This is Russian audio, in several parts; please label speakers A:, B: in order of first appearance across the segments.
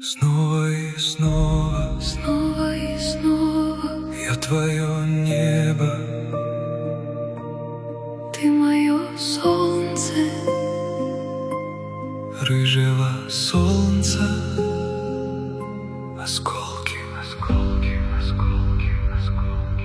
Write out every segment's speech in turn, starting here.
A: Снова и снова,
B: снова и снова
A: я твое небо,
B: ты мое солнце,
A: рыжего солнца. Осколки, осколки, осколки, осколки,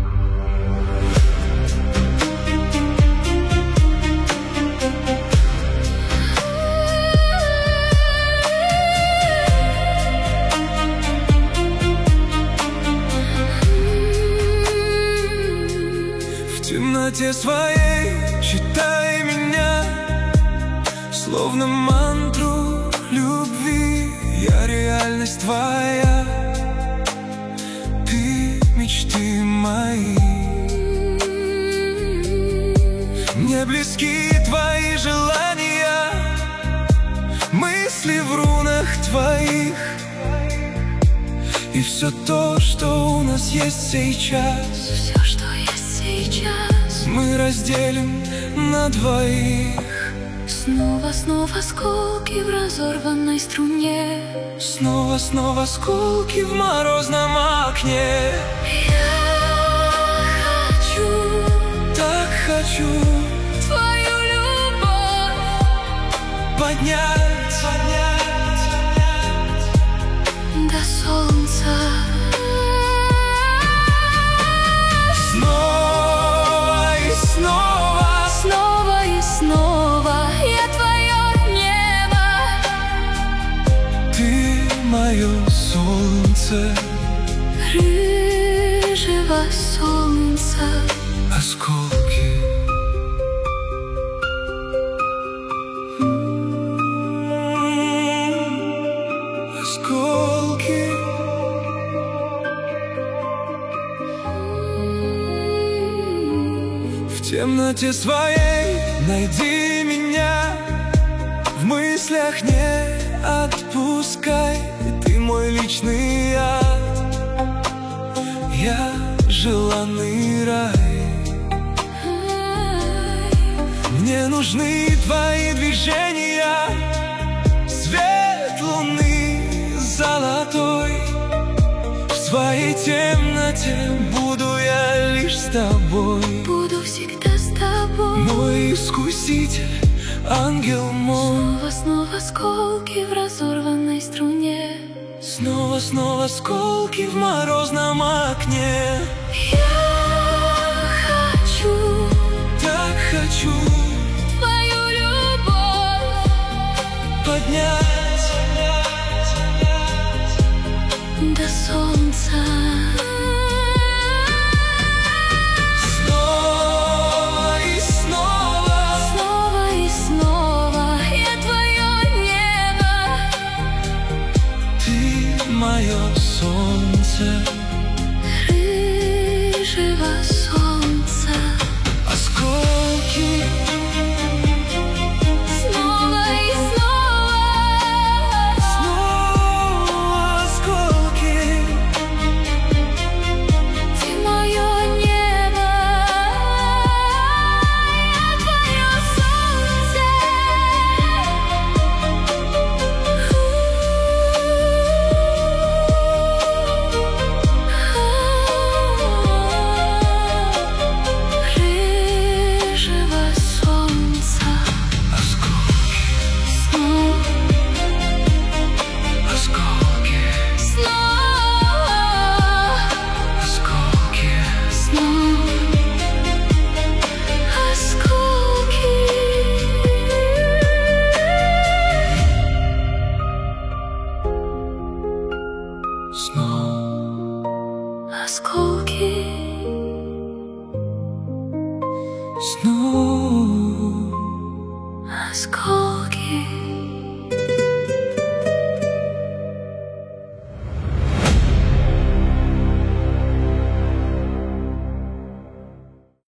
A: В темноте своей читай меня, словно мантру любви. Я реальность твоя, ты мечты мои. Мне близки твои желания, мысли в рунах твоих. И все то, что у нас есть сейчас,
B: все, что есть сейчас,
A: мы разделим на двоих.
B: снова, снова осколки в разорванной струне.
A: Снова, снова осколки в морозном окне.
B: Я хочу,
A: Так хочу
B: твою любовь
A: поднять, поднять, поднять
B: до солнца.
A: снова и снова.
B: Снова и снова я твое небо,
A: Ты мое солнце,
B: рыжего солнца.
A: осколки. Осколки. В темноте своей найди меня, в мыслях не отпускай. Ты мой личный ад, я желанный рай. Мне нужны твои движения, свет луны золотой. В своей темноте буду я лишь с тобой.
B: Буду всегда с тобой.
A: Мой искуситель, ангел мой.
B: Снова, снова осколки в разорванной струне.
A: Снова, снова осколки в морозном окне.
B: Я хочу
A: Так хочу
B: твою любовь
A: поднять, поднять, поднять
B: до солнца.
A: снова и снова.
B: Снова и снова я твое небо,
A: Ты мое солнце,
B: рыжего солнца.
A: осколки.
B: Снова и снова,
A: Снова осколки.
B: ты мое небо, я твое солнце. Рыжего солнца.
A: Осколки, осколки,
B: Снова,
A: осколки.
B: снова осколки.
A: Снова
B: Осколки.